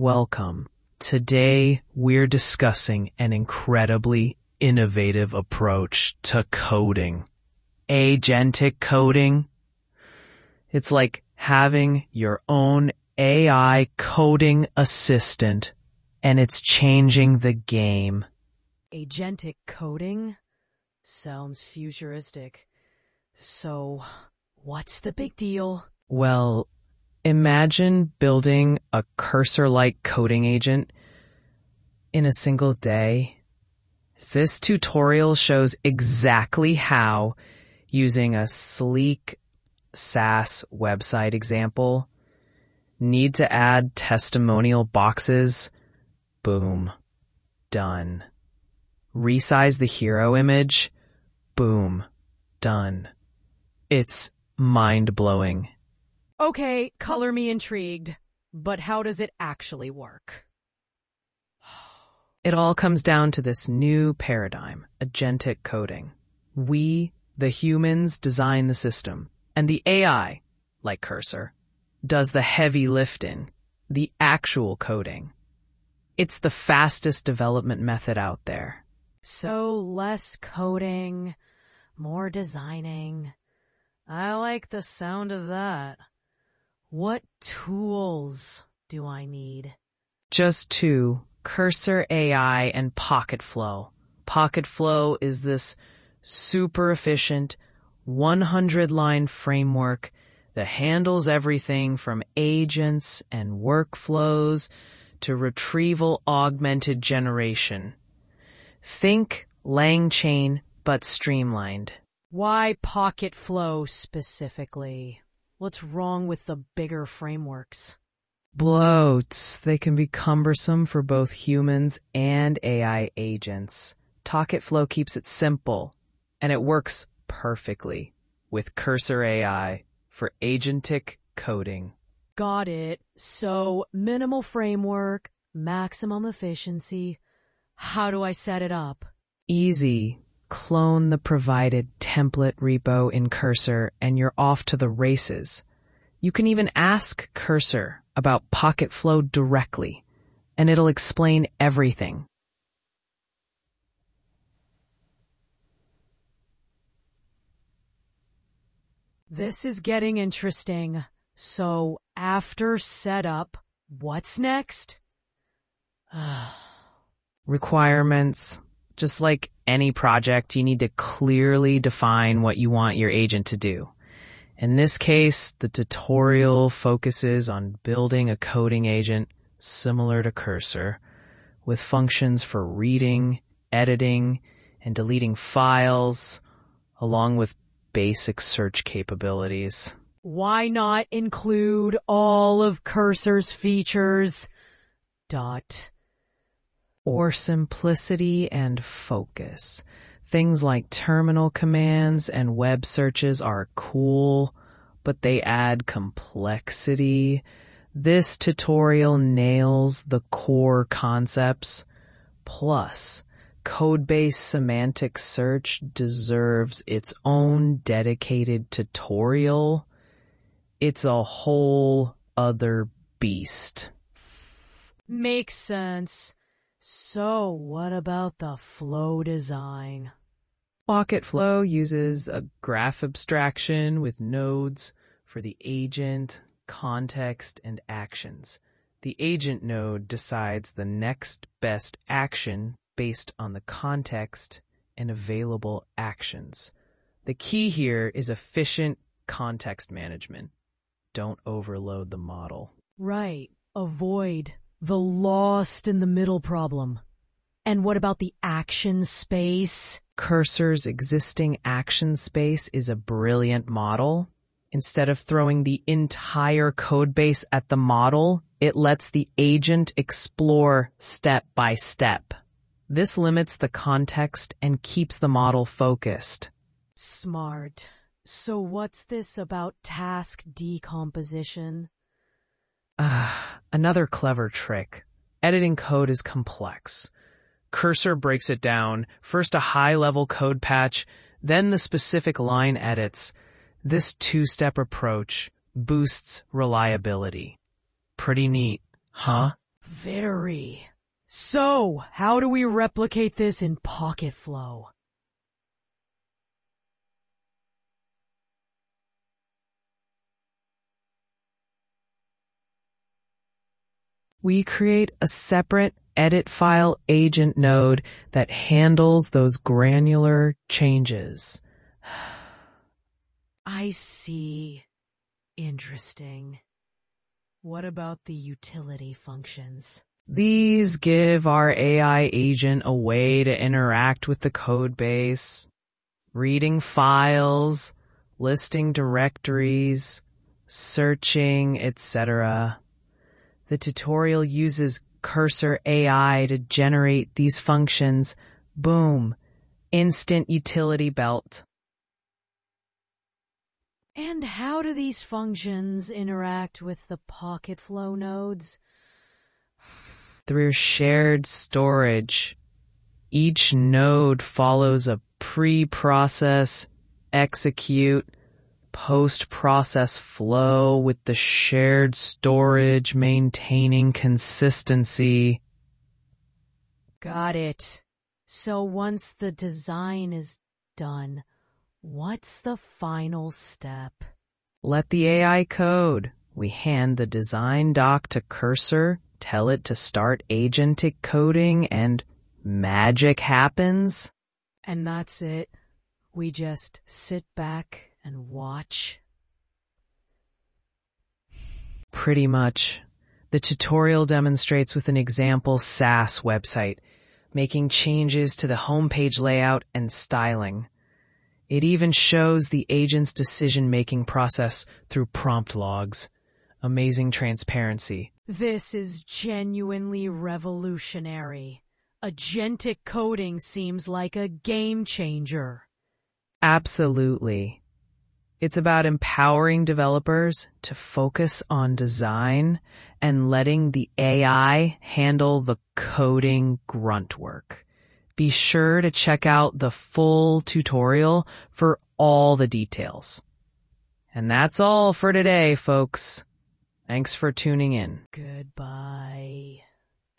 Welcome. Today, we're discussing an incredibly innovative approach to coding. Agentic coding. It's like having your own AI coding assistant, and it's changing the game. Agentic coding? Sounds futuristic. So, what's the big deal? Well, imagine building a cursor-like coding agent in a single day. This tutorial shows exactly how, using a sleek SaaS website example. Need to add testimonial boxes? Boom. Done. Resize the hero image? Boom. Done. It's mind-blowing. Okay, color me intrigued. But how does it actually work? It all comes down to this new paradigm, agentic coding. We, the humans, design the system, and the AI, like Cursor, does the heavy lifting, the actual coding. It's the fastest development method out there. So less coding, more designing. I like the sound of that. What tools do I need? Just two, Cursor AI and Pocketflow. Pocketflow is this super efficient 100-line framework that handles everything from agents and workflows to retrieval augmented generation. Think LangChain, but streamlined. Why Pocketflow specifically? What's wrong with the bigger frameworks? Bloats. They can be cumbersome for both humans and AI agents. Pocketflow keeps it simple, and it works perfectly with Cursor AI for agentic coding. Got it. So, minimal framework, maximum efficiency. How do I set it up? Easy. Clone the provided template repo in Cursor and you're off to the races. You can even ask Cursor about Pocketflow directly, and it'll explain everything. This is getting interesting. So, after setup, what's next? Requirements. Just like any project, you need to clearly define what you want your agent to do. In this case, the tutorial focuses on building a coding agent similar to Cursor, with functions for reading, editing, and deleting files, along with basic search capabilities. Why not include all of Cursor's features? Or simplicity and focus. Things like terminal commands and web searches are cool, but they add complexity. This tutorial nails the core concepts. Plus, code-based semantic search deserves its own dedicated tutorial. It's a whole other beast. Makes sense. So, what about the flow design? Pocketflow uses a graph abstraction with nodes for the agent, context, and actions. The agent node decides the next best action based on the context and available actions. The key here is efficient context management. Don't overload the model. Right. Avoid the lost in the middle problem. And what about the action space? Cursor's existing action space is a brilliant model. Instead of throwing the entire code base at the model, it lets the agent explore step by step. This limits the context and keeps the model focused. Smart. So what's this about task decomposition? Another clever trick. Editing code is complex. Cursor breaks it down, first a high-level code patch, then the specific line edits. This two-step approach boosts reliability. Pretty neat, huh? Very. So, how do we replicate this in Pocketflow? We create a separate edit file agent node that handles those granular changes. I see. Interesting. What about the utility functions? These give our AI agent a way to interact with the code base, reading files, listing directories, searching, etc. The tutorial uses Cursor AI to generate these functions. Boom. Instant utility belt. And how do these functions interact with the Pocketflow nodes? Through shared storage. Each node follows a pre-process, execute, post-process flow with the shared storage maintaining consistency. Got it. So once the design is done, what's the final step? Let the AI code. We hand the design doc to Cursor, tell it to start agentic coding, and magic happens. And that's it. We just sit back and watch. Pretty much. The tutorial demonstrates with an example SaaS website, making changes to the homepage layout and styling. It even shows the agent's decision-making process through prompt logs. Amazing transparency. This is genuinely revolutionary. Agentic coding seems like a game changer. Absolutely. It's about empowering developers to focus on design and letting the AI handle the coding grunt work. Be sure to check out the full tutorial for all the details. And that's all for today, folks. Thanks for tuning in. Goodbye.